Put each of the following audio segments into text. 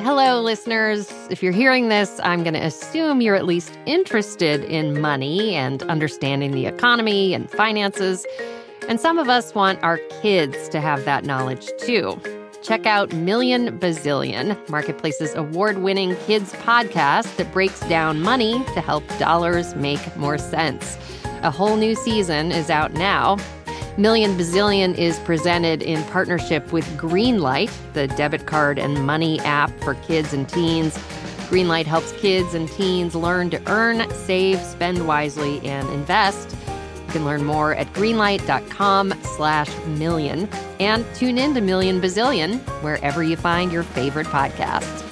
Hello, listeners. If you're hearing this, I'm going to assume you're at least interested in money and understanding the economy and finances. And some of us want our kids to have that knowledge, too. Check out Million Bazillion, Marketplace's award-winning kids podcast that breaks down money to help dollars make more sense. A whole new season is out now. Million Bazillion is presented in partnership with Greenlight, the debit card and money app for kids and teens. Greenlight helps kids and teens learn to earn, save, spend wisely, and invest. You can learn more at greenlight.com/million and tune in to Million Bazillion wherever you find your favorite podcasts.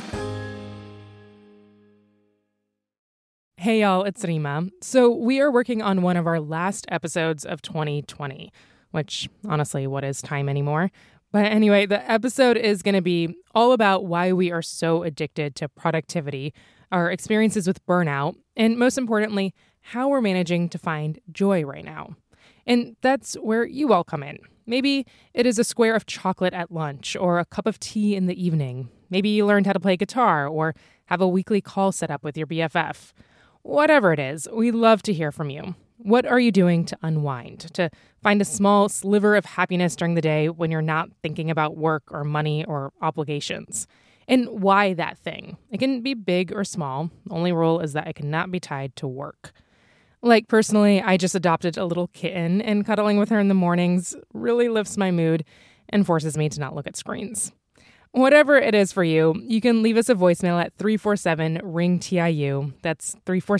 Hey y'all, it's Rima. So we are working on one of our last episodes of 2020, which honestly, what is time anymore? But anyway, the episode is going to be all about why we are so addicted to productivity, our experiences with burnout, and most importantly, how we're managing to find joy right now. And that's where you all come in. Maybe it is a square of chocolate at lunch or a cup of tea in the evening. Maybe you learned how to play guitar or have a weekly call set up with your BFF. Whatever it is, we love to hear from you. What are you doing to unwind, to find a small sliver of happiness during the day when you're not thinking about work or money or obligations? And why that thing? It can be big or small. The only rule is that it cannot be tied to work. Like personally, I just adopted a little kitten, and cuddling with her in the mornings really lifts my mood and forces me to not look at screens. Whatever it is for you, you can leave us a voicemail at 347-RING-TIU. That's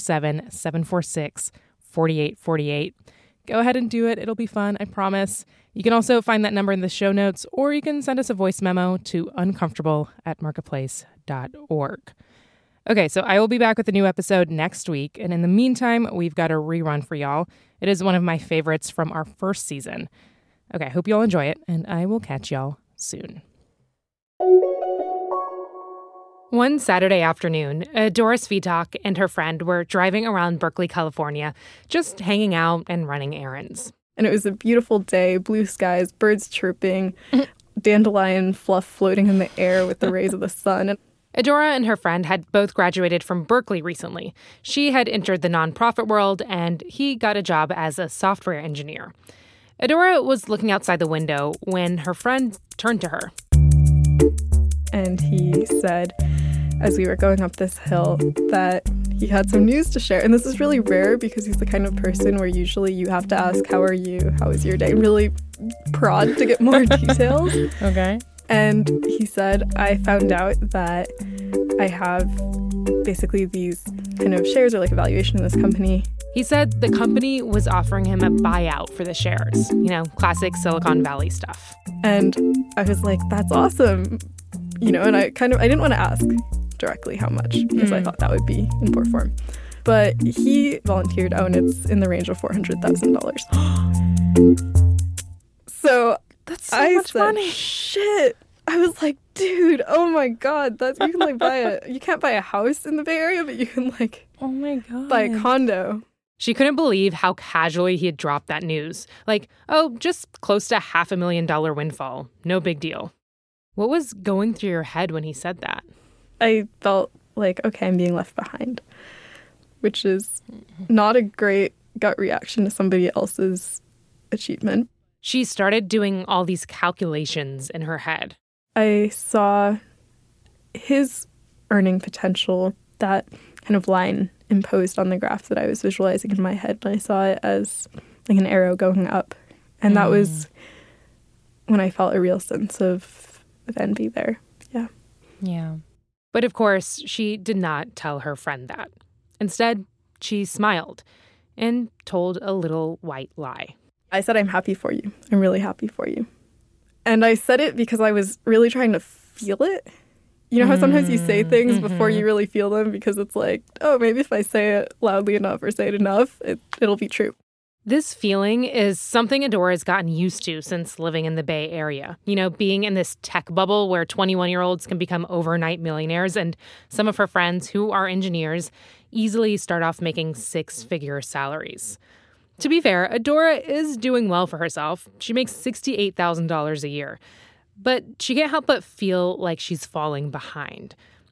347-746-4848. Go ahead and do it. It'll be fun, I promise. You can also find that number in the show notes, or you can send us a voice memo to uncomfortable@marketplace.org. Okay, so I will be back with a new episode next week, and in the meantime, we've got a rerun for y'all. It is one of my favorites from our first season. Okay, hope y'all enjoy it, and I will catch y'all soon. One Saturday afternoon, Doris Vitak and her friend were driving around Berkeley, California, just hanging out and running errands. And it was a beautiful day, blue skies, birds chirping, dandelion fluff floating in the air with the rays of the sun. Adora and her friend had both graduated from Berkeley recently. She had entered the nonprofit world, and he got a job as a software engineer. Adora was looking outside the window when her friend turned to her. And he said, as we were going up this hill, that he had some news to share. And this is really rare because he's the kind of person where usually you have to ask, how are you? How was your day? And really prod to get more details. Okay. And he said, I found out that I have basically these kind of shares or like a valuation in this company. He said the company was offering him a buyout for the shares. You know, classic Silicon Valley stuff. And I was like, that's awesome. You know, and I didn't want to ask directly how much because I thought that would be in poor form. But he volunteered, and it's in the range of $400,000. So that's so much money. Shit. I was like, dude, oh my God, you can like you can't buy a house in the Bay Area, but you can like, oh my God, buy a condo. She couldn't believe how casually he had dropped that news. Like, oh, just close to $500,000 windfall. No big deal. What was going through your head when he said that? I felt like, okay, I'm being left behind, which is not a great gut reaction to somebody else's achievement. She started doing all these calculations in her head. I saw his earning potential, that kind of line imposed on the graph that I was visualizing in my head, and I saw it as like an arrow going up. And that was when I felt a real sense of envy there. Yeah. But of course, she did not tell her friend that. Instead, she smiled and told a little white lie. I said, I'm happy for you. I'm really happy for you. And I said it because I was really trying to feel it. You know how sometimes you say things before you really feel them because it's like, oh, maybe if I say it loudly enough or say it enough, it'll be true. This feeling is something Adora has gotten used to since living in the Bay Area. You know, being in this tech bubble where 21-year-olds can become overnight millionaires, and some of her friends who are engineers easily start off making six-figure salaries. To be fair, Adora is doing well for herself. She makes $68,000 a year. But she can't help but feel like she's falling behind.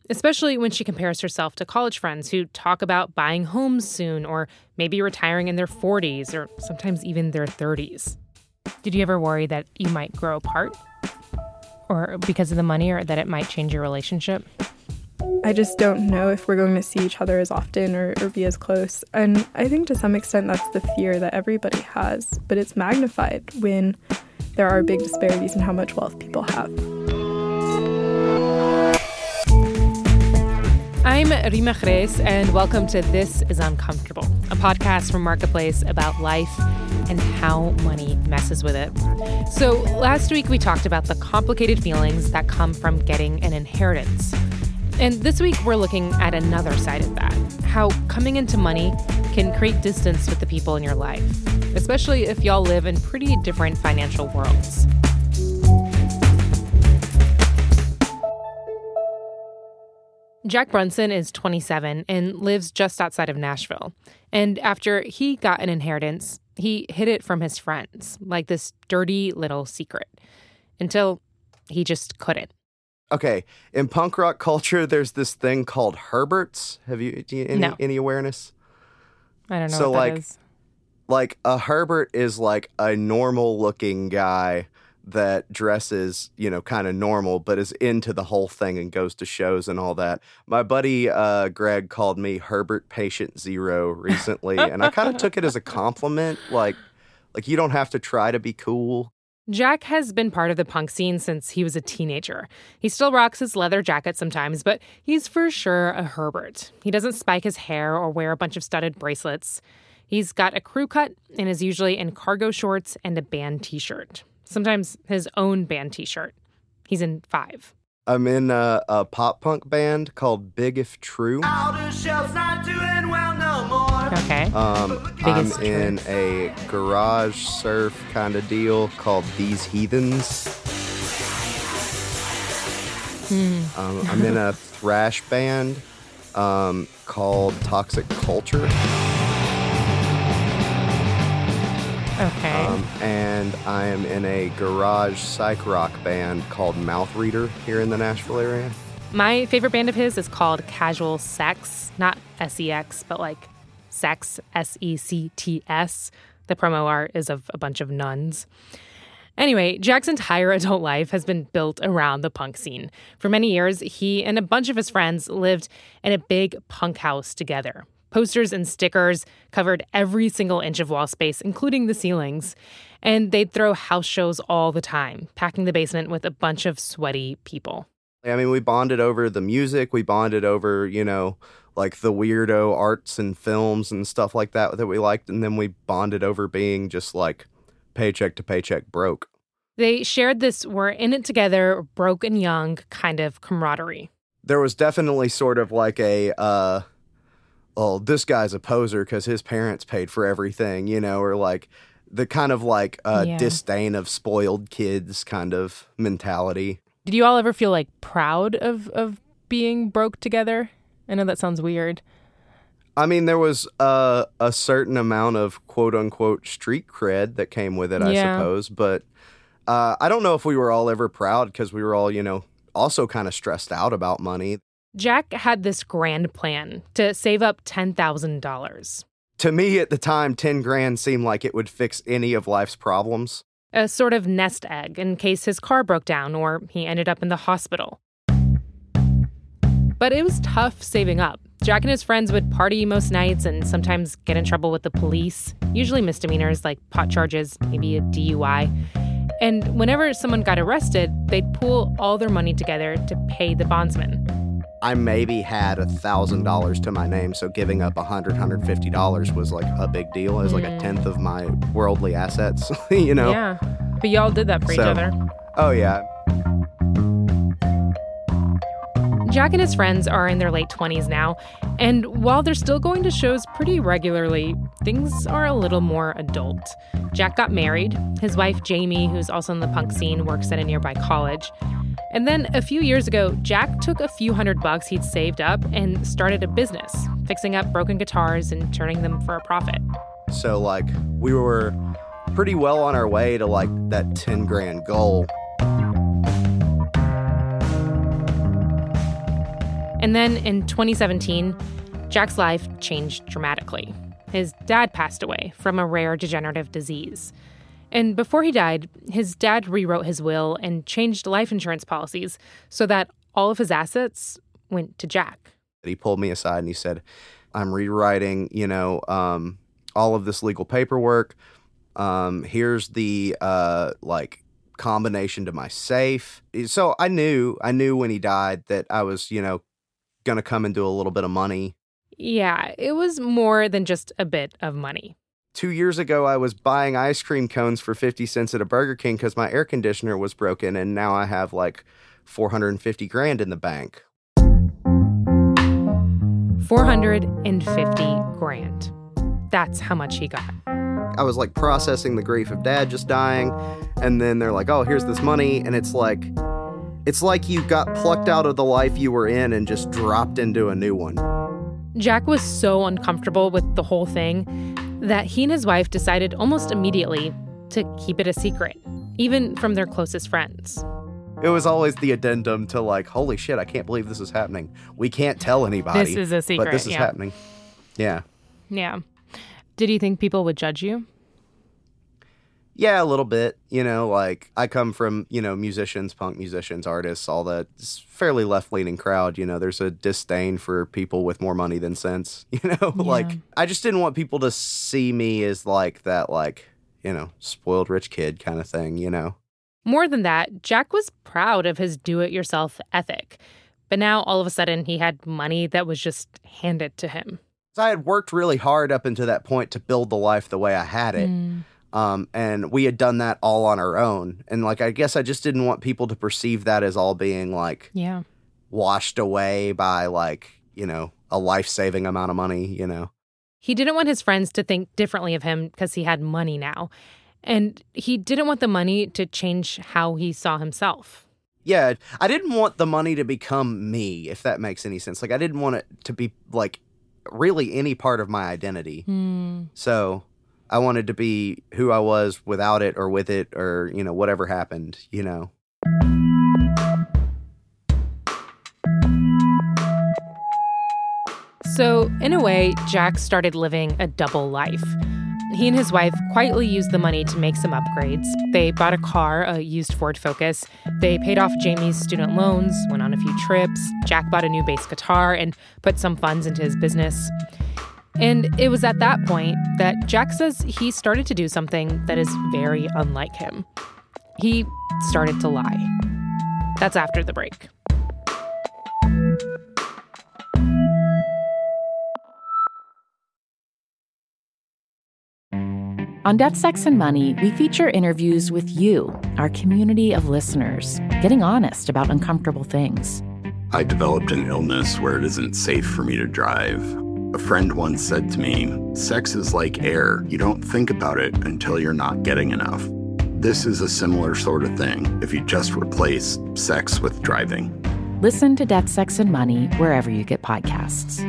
especially when she compares herself to college friends who talk about buying homes soon or maybe retiring in their 40s or sometimes even their 30s. Did you ever worry that you might grow apart? Or because of the money, or that it might change your relationship? I just don't know if we're going to see each other as often or be as close. And I think to some extent that's the fear that everybody has, but it's magnified when there are big disparities in how much wealth people have. I'm Rima Jerez, and welcome to This is Uncomfortable, a podcast from Marketplace about life and how money messes with it. So last week we talked about the complicated feelings that come from getting an inheritance. And this week we're looking at another side of that, how coming into money can create distance with the people in your life, especially if y'all live in pretty different financial worlds. Jack Brunson is 27 and lives just outside of Nashville. And after he got an inheritance, he hid it from his friends, like this dirty little secret, until he just couldn't. Okay, in punk rock culture, there's this thing called Herberts. Any awareness? I don't know what that is. Like a Herbert is like a normal-looking guy that dresses, kind of normal, but is into the whole thing and goes to shows and all that. My buddy Greg called me Herbert Patient Zero recently, and I kind of took it as a compliment, like you don't have to try to be cool. Jack has been part of the punk scene since he was a teenager. He still rocks his leather jacket sometimes, but he's for sure a Herbert. He doesn't spike his hair or wear a bunch of studded bracelets. He's got a crew cut and is usually in cargo shorts and a band t-shirt. Sometimes his own band t-shirt. He's in 5. I'm in a pop punk band called Big If True. Okay. I'm in a garage surf kind of deal called These Heathens. I'm in a thrash band called Toxic Culture. Okay. And I am in a garage psych rock band called Mouth Reader here in the Nashville area. My favorite band of his is called Casual Sex, not S-E-X, but like Sex, S-E-C-T-S. The promo art is of a bunch of nuns. Anyway, Jack's entire adult life has been built around the punk scene. For many years, he and a bunch of his friends lived in a big punk house together. Posters and stickers covered every single inch of wall space, including the ceilings. And they'd throw house shows all the time, packing the basement with a bunch of sweaty people. I mean, we bonded over the music. We bonded over, like the weirdo arts and films and stuff like that we liked. And then we bonded over being just like paycheck to paycheck broke. They shared this we're in it together, broke and young kind of camaraderie. There was definitely sort of like a... oh, this guy's a poser because his parents paid for everything, or like the kind of like disdain of spoiled kids kind of mentality. Did you all ever feel like proud of being broke together? I know that sounds weird. I mean, there was a certain amount of quote unquote street cred that came with it, I suppose. But I don't know if we were all ever proud because we were all, also kind of stressed out about money. Jack had this grand plan to save up $10,000. To me at the time, 10 grand seemed like it would fix any of life's problems. A sort of nest egg in case his car broke down or he ended up in the hospital. But it was tough saving up. Jack and his friends would party most nights and sometimes get in trouble with the police, usually misdemeanors like pot charges, maybe a DUI. And whenever someone got arrested, they'd pool all their money together to pay the bondsman. I maybe had $1,000 to my name, so giving up $150 was like a big deal. It was like a tenth of my worldly assets, Yeah, but y'all did that for each other. Oh, yeah. Jack and his friends are in their late 20s now, and while they're still going to shows pretty regularly, things are a little more adult. Jack got married. His wife, Jamie, who's also in the punk scene, works at a nearby college. And then a few years ago, Jack took a few $100 he'd saved up and started a business, fixing up broken guitars and turning them for a profit. So, we were pretty well on our way to, that 10 grand goal. And then in 2017, Jack's life changed dramatically. His dad passed away from a rare degenerative disease. And before he died, his dad rewrote his will and changed life insurance policies so that all of his assets went to Jack. He pulled me aside and he said, I'm rewriting, all of this legal paperwork. Here's the, combination to my safe. So I knew when he died that I was, going to come into a little bit of money. Yeah, it was more than just a bit of money. 2 years ago, I was buying ice cream cones for 50 cents at a Burger King because my air conditioner was broken, and now I have like $450,000 in the bank. $450,000. That's how much he got. I was like processing the grief of dad just dying, and then they're like, oh, here's this money, and it's like you got plucked out of the life you were in and just dropped into a new one. Jack was so uncomfortable with the whole thing that he and his wife decided almost immediately to keep it a secret, even from their closest friends. It was always the addendum to like, holy shit, I can't believe this is happening. We can't tell anybody. This is a secret, but this is happening. Yeah. Yeah. Did you think people would judge you? Yeah, a little bit. I come from, musicians, punk musicians, artists, all that. It's fairly left-leaning crowd. There's a disdain for people with more money than sense. I just didn't want people to see me as like that, spoiled rich kid kind of thing, More than that, Jack was proud of his do-it-yourself ethic. But now, all of a sudden, he had money that was just handed to him. I had worked really hard up until that point to build the life the way I had it. And we had done that all on our own. And I guess I just didn't want people to perceive that as all being washed away by a life-saving amount of money, He didn't want his friends to think differently of him because he had money now. And he didn't want the money to change how he saw himself. Yeah, I didn't want the money to become me, if that makes any sense. I didn't want it to be really any part of my identity. So I wanted to be who I was without it or with it or, whatever happened, So, in a way, Jack started living a double life. He and his wife quietly used the money to make some upgrades. They bought a car, a used Ford Focus. They paid off Jamie's student loans, went on a few trips. Jack bought a new bass guitar and put some funds into his business. And it was at that point that Jack says he started to do something that is very unlike him. He started to lie. That's after the break. On Death, Sex, and Money, we feature interviews with you, our community of listeners, getting honest about uncomfortable things. I developed an illness where it isn't safe for me to drive. A friend once said to me, sex is like air. You don't think about it until you're not getting enough. This is a similar sort of thing if you just replace sex with driving. Listen to Death, Sex, and Money wherever you get podcasts.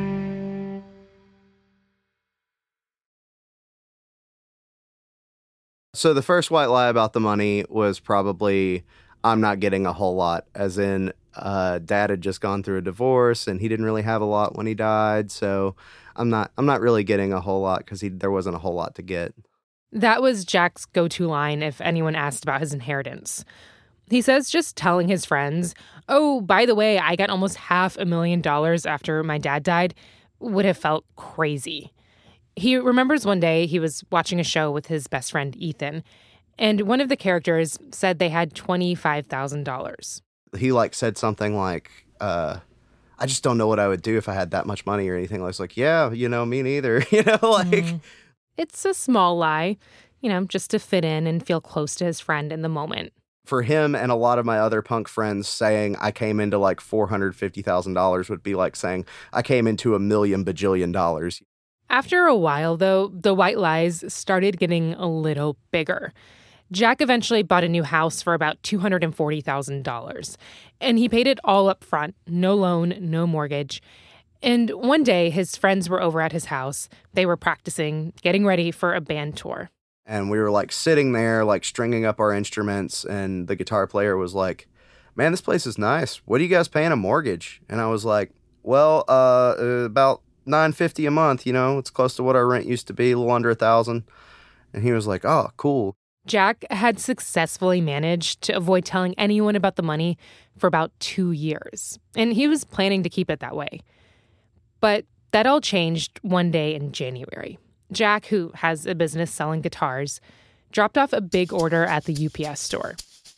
So the first white lie about the money was probably I'm not getting a whole lot, as in dad had just gone through a divorce and he didn't really have a lot when he died. So I'm not really getting a whole lot because there wasn't a whole lot to get. That was Jack's go-to line if anyone asked about his inheritance. He says just telling his friends, oh, by the way, I got almost $500,000 after my dad died, would have felt crazy. He remembers one day he was watching a show with his best friend, Ethan, and one of the characters said they had $25,000. He said something like, I just don't know what I would do if I had that much money or anything. I was like, yeah, me neither. It's a small lie, just to fit in and feel close to his friend in the moment. For him and a lot of my other punk friends, saying I came into $450,000 would be like saying I came into $1 million bajillion dollars. After a while, though, the white lies started getting a little bigger. Jack eventually bought a new house for about $240,000, and he paid it all up front, no loan, no mortgage. And one day, his friends were over at his house. They were practicing, getting ready for a band tour. And we were sitting there, stringing up our instruments, and the guitar player was like, man, this place is nice. What are you guys paying a mortgage? And I was like, well, about $950 a month, it's close to what our rent used to be, a little under $1,000. And he was like, oh, cool. Jack had successfully managed to avoid telling anyone about the money for about 2 years, and he was planning to keep it that way. But that all changed one day in January. Jack, who has a business selling guitars, dropped off a big order at the UPS store.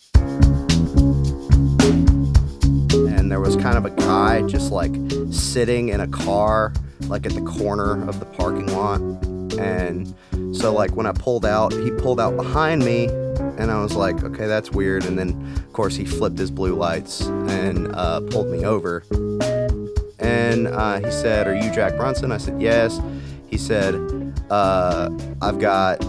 And there was kind of a guy just like sitting in a car, like at the corner of the parking lot. And so like when I pulled out, he pulled out behind me, and I was like, okay, that's weird. And then of course he flipped his blue lights and pulled me over. And he said, are you Jack Brunson? I said, yes. He said, I've got,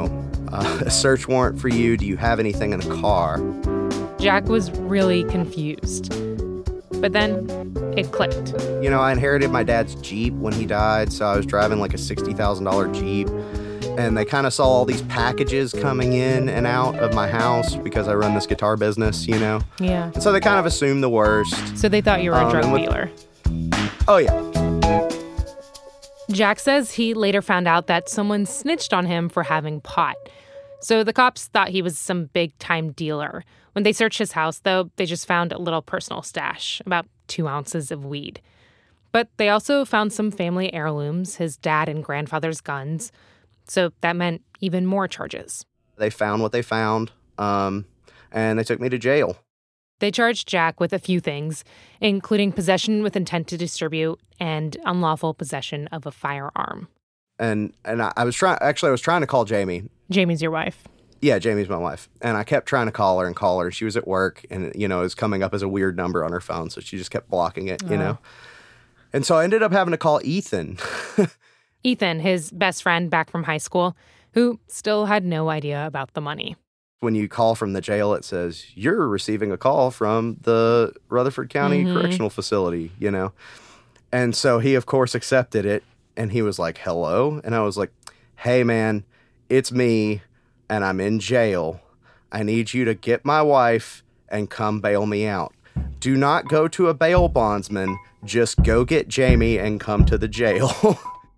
a search warrant for you. Do you have anything in the car? Jack was really confused. But then it clicked. I inherited my dad's Jeep when he died, so I was driving like a $60,000 Jeep. And they kind of saw all these packages coming in and out of my house because I run this guitar business, Yeah. And so they kind of assumed the worst. So they thought you were a drug dealer. Oh, yeah. Jack says he later found out that someone snitched on him for having pot. So the cops thought he was some big-time dealer. When they searched his house, though, they just found a little personal stash, about 2 ounces of weed. But they also found some family heirlooms, his dad and grandfather's guns. So that meant even more charges. They found what they found, and they took me to jail. They charged Jack with a few things, including possession with intent to distribute and unlawful possession of a firearm. And I was trying to call Jamie. Jamie's your wife. Yeah, Jamie's my wife. And I kept trying to call her. She was at work, and, it was coming up as a weird number on her phone, so she just kept blocking it, And so I ended up having to call Ethan. Ethan, his best friend back from high school, who still had no idea about the money. When you call from the jail, it says, you're receiving a call from the Rutherford County Correctional Facility, And so he, of course, accepted it, and he was like, hello? And I was like, hey, man, it's me, and I'm in jail. I need you to get my wife and come bail me out. Do not go to a bail bondsman. Just go get Jamie and come to the jail.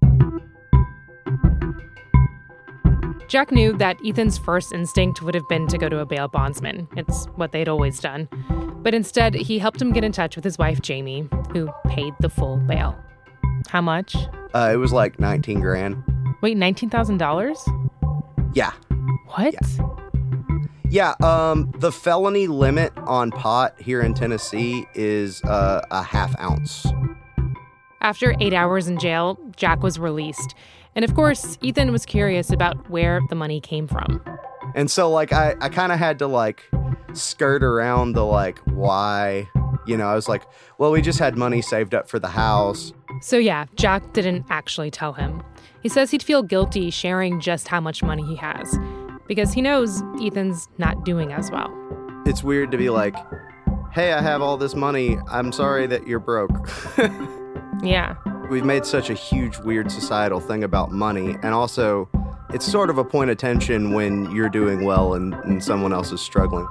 Jack knew that Ethan's first instinct would have been to go to a bail bondsman. It's what they'd always done. But instead, he helped him get in touch with his wife, Jamie, who paid the full bail. How much? It was like $19,000. Wait, $19,000? Yeah. What? Yeah, the felony limit on pot here in Tennessee is a half ounce. After 8 hours in jail, Jack was released. And of course, Ethan was curious about where the money came from. And so, I kind of had to, skirt around the, why. I was like, well, we just had money saved up for the house. So yeah, Jack didn't actually tell him. He says he'd feel guilty sharing just how much money he has, because he knows Ethan's not doing as well. It's weird to be like, hey, I have all this money. I'm sorry that you're broke. Yeah. We've made such a huge, weird societal thing about money. And also, it's sort of a point of tension when you're doing well and someone else is struggling.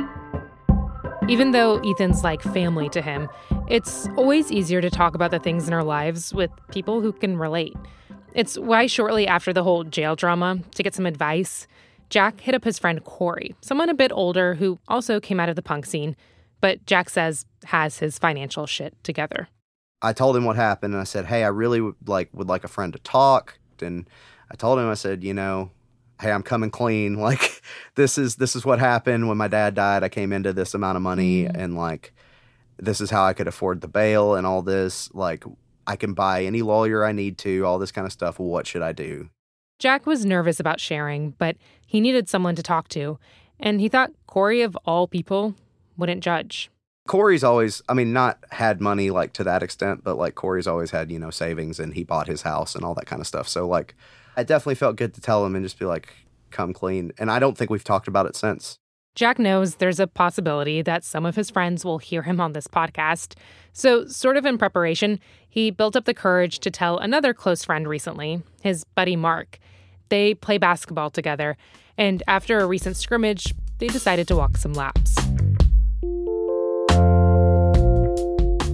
Even though Ethan's like family to him, it's always easier to talk about the things in our lives with people who can relate. It's why shortly after the whole jail drama, to get some advice, Jack hit up his friend Corey, someone a bit older who also came out of the punk scene, but Jack says has his financial shit together. I told him what happened, and I said, hey, I really would like a friend to talk. And I told him, I said, hey, I'm coming clean. This is what happened when my dad died. I came into this amount of money, and this is how I could afford the bail and all this. I can buy any lawyer I need to, all this kind of stuff. What should I do? Jack was nervous about sharing, but he needed someone to talk to. And he thought Corey, of all people, wouldn't judge. Corey's always, not had money to that extent, but Corey's always had, savings, and he bought his house and all that kind of stuff. So I definitely felt good to tell him and just be come clean. And I don't think we've talked about it since. Jack knows there's a possibility that some of his friends will hear him on this podcast. So sort of in preparation, he built up the courage to tell another close friend recently, his buddy Mark. They play basketball together. And after a recent scrimmage, they decided to walk some laps.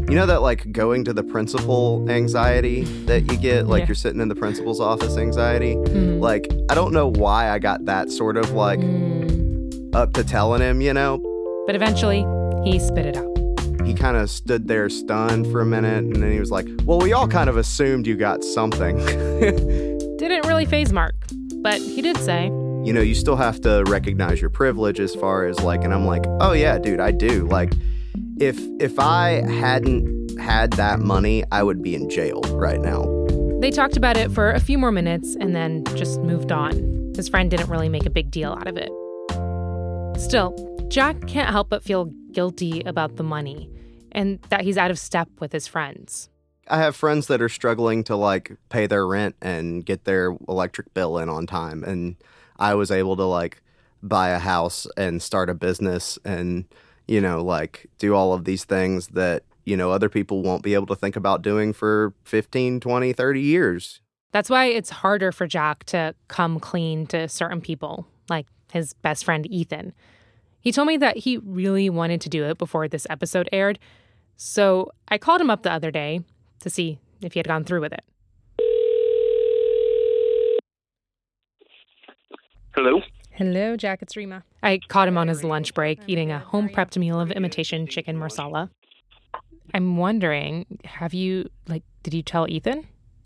You know that, like, going to the principal anxiety that you get? Like, Yeah. you're sitting in the principal's office anxiety? Mhm. Like, I don't know why I got that sort of, like, up to telling him, you know? But eventually, he spit it out. He kind of stood there stunned for a minute, and then he was like, well, we all kind of assumed you got something. Didn't really faze Mark, but he did say, You know, you still have to recognize your privilege as far as, like, and I'm like, oh, yeah, dude, I do. Like, if I hadn't had that money, I would be in jail right now. They talked about it for a few more minutes and then just moved on. His friend didn't really make a big deal out of it. Still, Jack can't help but feel guilty about the money and that he's out of step with his friends. I have friends that are struggling to, like, pay their rent and get their electric bill in on time. And I was able to, like, buy a house and start a business and, you know, like, do all of these things that, you know, other people won't be able to think about doing for 15, 20, 30 years. That's why it's harder for Jack to come clean to certain people, like his best friend Ethan. He told me that he really wanted to do it before this episode aired, so I called him up the other day to see if he had gone through with it. Hello? Hello, Jack, it's Rima. I caught him on his lunch break eating a home-prepped meal of imitation chicken marsala. I'm wondering, did you tell Ethan?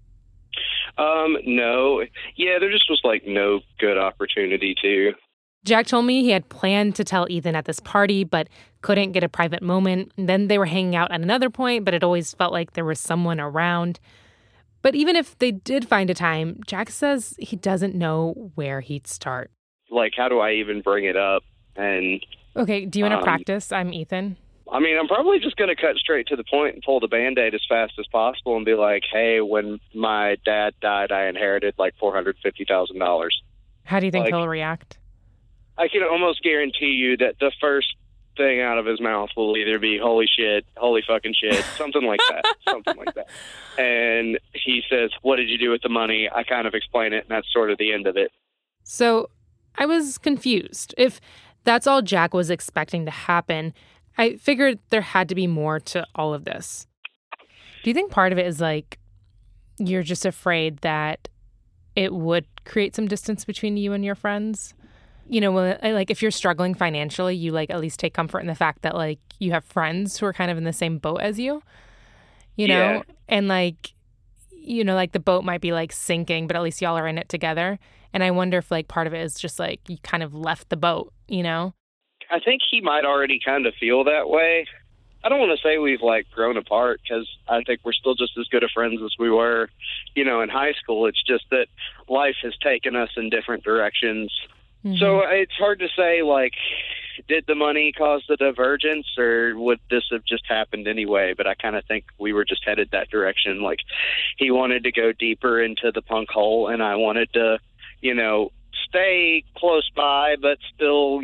No. Yeah, there just was, like, no good opportunity to. Jack told me he had planned to tell Ethan at this party, but couldn't get a private moment. And then they were hanging out at another point, but it always felt like there was someone around. But even if they did find a time, Jack says he doesn't know where he'd start. Like, how do I even bring it up? And, Okay, do you want to practice? I'm Ethan. I mean, I'm probably just going to cut straight to the point and pull the Band-Aid as fast as possible and be like, hey, when my dad died, I inherited, like, $450,000. How do you think Like- he'll react? I can almost guarantee you that the first thing out of his mouth will either be holy shit, holy fucking shit, something like that, something like that. And he says, what did you do with the money? I kind of explain it, and that's sort of the end of it. So I was confused. If that's all Jack was expecting to happen, I figured there had to be more to all of this. Do you think part of it is like you're just afraid that it would create some distance between you and your friends? You know, like if you're struggling financially, you like at least take comfort in the fact that like you have friends who are kind of in the same boat as you, you know? Yeah. And like, you know, like the boat might be like sinking, but at least y'all are in it together. And I wonder if like part of it is just like you kind of left the boat, you know? I think he might already kind of feel that way. I don't want to say we've, like, grown apart because I think we're still just as good of friends as we were, you know, in high school. It's just that life has taken us in different directions. Mm-hmm. So it's hard to say, like, did the money cause the divergence or would this have just happened anyway? But I kind of think we were just headed that direction. Like, he wanted to go deeper into the punk hole and I wanted to, you know, stay close by but still,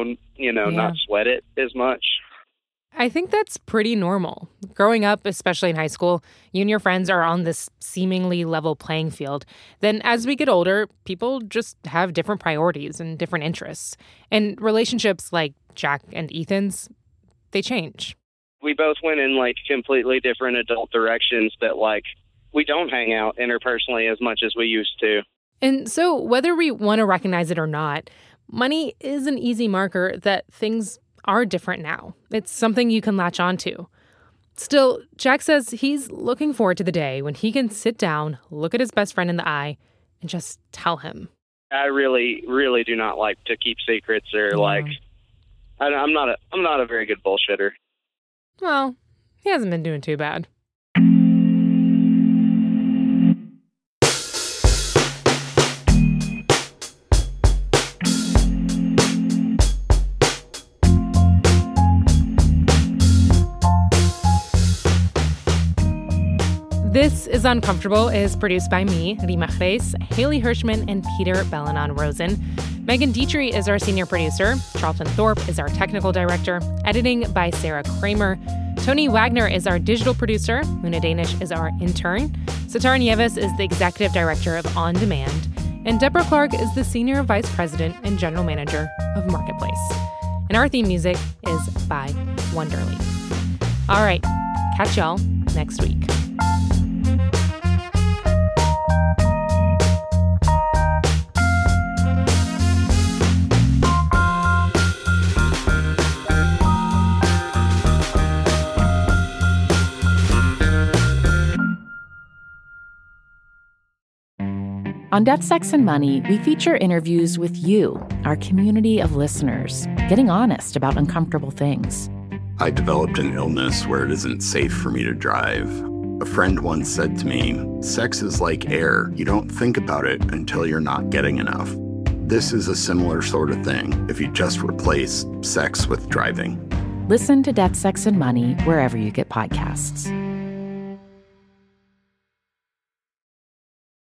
not sweat it as much. I think that's pretty normal. Growing up, especially in high school, you and your friends are on this seemingly level playing field. Then as we get older, people just have different priorities and different interests. And relationships like Jack and Ethan's, they change. We both went in, like, completely different adult directions that, like, we don't hang out interpersonally as much as we used to. And so whether we want to recognize it or not, money is an easy marker that things are different now. It's something you can latch onto. Still, Jack says he's looking forward to the day when he can sit down, look at his best friend in the eye, and just tell him. I really, really do not like to keep secrets or, like, I'm not a very good bullshitter. Well, he hasn't been doing too bad. This is Uncomfortable is produced by me, Rima Reis, Haley Hirschman, and Peter Bellanon-Rosen. Megan Dietrich is our senior producer. Charlton Thorpe is our technical director. Editing by Sarah Kramer. Tony Wagner is our digital producer. Luna Danish is our intern. Sitar Nieves is the executive director of On Demand. And Deborah Clark is the senior vice president and general manager of Marketplace. And our theme music is by Wonderly. All right, Catch y'all next week. On Debt, Sex, and Money, we feature interviews with you, our community of listeners, getting honest about uncomfortable things. I developed an illness where it isn't safe for me to drive. A friend once said to me, sex is like air. You don't think about it until you're not getting enough. This is a similar sort of thing if you just replace sex with driving. Listen to Debt, Sex, and Money wherever you get podcasts.